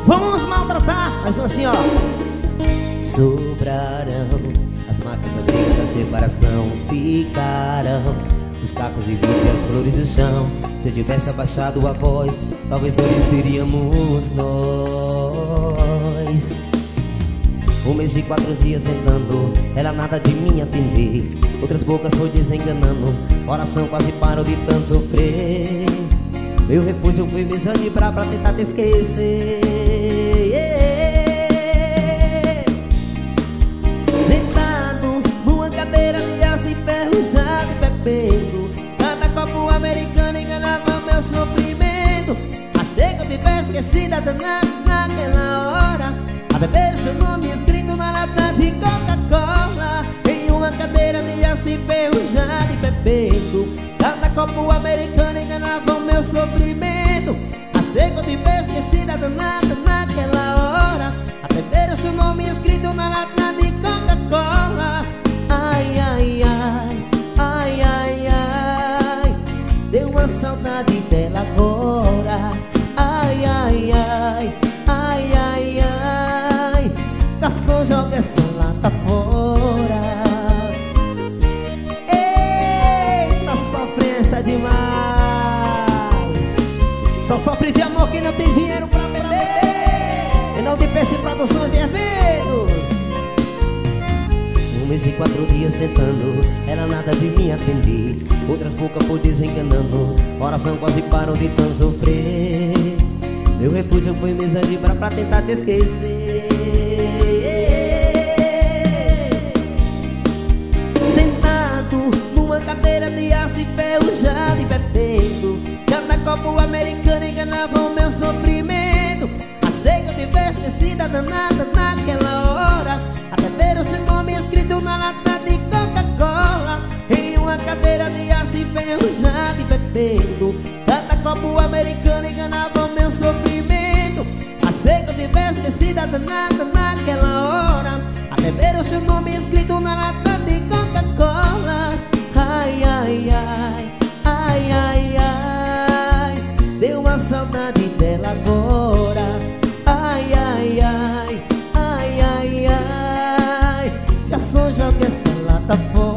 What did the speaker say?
Vamos maltratar. Mais um assim, ó. Sobrarão as marcas da briga, da separação. Ficarão os cacos de vidro e as flores do chão. Se eu tivesse abaixado a voz, talvez hoje seríamos nós. 1 mês e 4 dias tentando, ela nada de mim atender. Outras bocas foi desenganando, oração quase parou de tanto sofrer. Meu refúgio foi mesa de pra tentar te esquecer. Sentado numa cadeira de aço enferrujado e bebendo, cada copo americano enganava meu sofrimento. Achei que eu tivesse esquecido danado naquela hora, até ver seu nome escrito na lata de Coca-Cola. Em uma cadeira de aço enferrujado e bebendo, cada copo americano enganava o meu sofrimento. Achei que eu tivesse esquecido danada naquela hora, até ver seu nome escrito na lata de Coca-Cola. Ai, ai, ai, ai, ai, ai, deu uma saudade dela agora. Ai, ai, ai, ai, ai, ai, garçom, joga essa lata fora. Eita, sofrência demais. Só sofre de amor quem não tem dinheiro pra beber. E não tem peixe, produções e eventos. 1 mês e 4 dias tentando, ela nada de me atender. Outras bocas foi desenganando, oração quase parou de tanto sofrer. Meu refúgio foi mesa de bar pra tentar te esquecer. Sentado numa cadeira de aço enferrujado e bebendo, cada copo americano enganava o meu sofrimento. Achei que eu tivesse esquecido danada naquela hora, até ver o seu nome escrito na lata de Coca-Cola. Em uma cadeira de aço enferrujado e bebendo, cada copo americano enganava o meu sofrimento. Achei que eu tivesse esquecido danada naquela hora, até ver o seu nome escrito na lata de Coca-Cola. Ai, ai, ai, ai, ai, ai, deu uma saudade dela agora. Ai, ai, ai, ai, ai, ai, garçom, joga essa lata fora.